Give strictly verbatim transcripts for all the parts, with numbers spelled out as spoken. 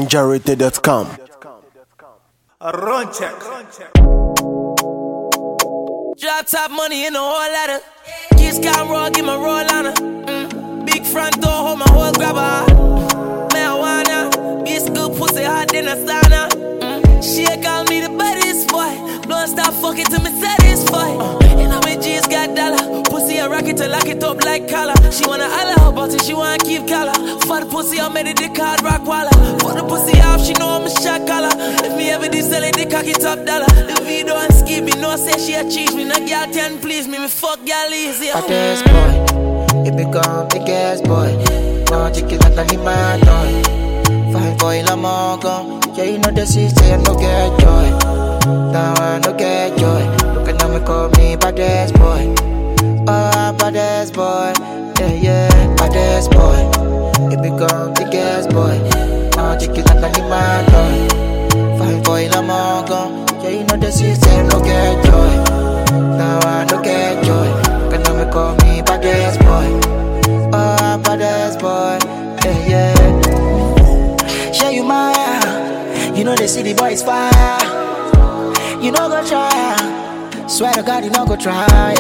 ninja rated dot com. Run check. Drop top money in the whole ladder. Kiss cam roll, give my roll on her. Mm. Big front door, hold my whole grabber. Marijuana, this good pussy hot in a sauna. Mm. She call me the baddest boy. Don't stop fucking till me satisfied. Uh. And I'm in G's got dollar. Pussy a rocket to lock it up like collar. She wanna holla about it, she wanna keep collar. For the pussy, I made it the card rock waller. For the pussy off, she know I'm a shot collar. If me ever did sell it, the cocky top dollar. The video and skip me, no say she a cheese me. No girl ten please me, me fuck girl easy. Baddest boy, it become big ass boy. No chicken like a lima toy. Fine boy la mongo. Yeah, you know the sister, I no get joy. Now I no get joy. Look at me, call me baddest boy. Oh, baddest boy. Yeah, yeah, baddest boy. It become big ass boy. No chicken like a lima toy. Fine boy la mongo. Yeah, you know the sister, I no get joy. Now I no get joy. Look at me, call me baddest boy. Oh, baddest boy. Yeah, yeah. Share you my. You know the city boy is fire. You know go try. Swear to God you know go try.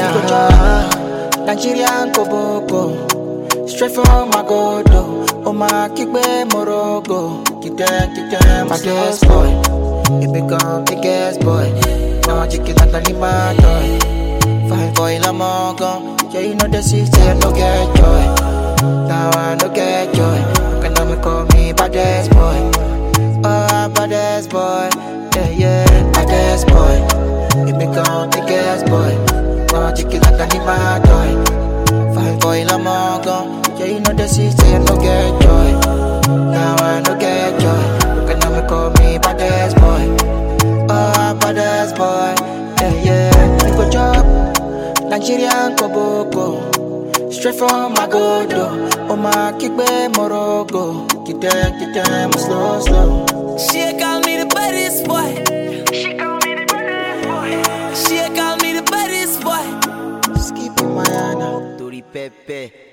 Nigerian Koboko. Straight from my godo. Oh my kickbe morogo. Kick them, kick them. Baddest boy. It become big ass boy. Now chicken like a lima toy. Fine boy la mongo. Yeah, you know the city I no get joy. Now I no get joy. Can me call me baddest boy. Oh, baddest boy, yeah, yeah, baddest boy. It become big ass boy. Now chicken like a lima toy. Fine boy la mongo. Yeah, you know the city I no get joy. Now I no get joy. Can me call me baddest boy. Oh, baddest boy, yeah, yeah. You go job, Nigerian Koboko. Straight from my godo. Oh my kickbe morogo. Get them, get them slow, slow. She call me the baddest boy. She call me the baddest boy. She call me the baddest boy. Skip in my Anna. Tori Pepe.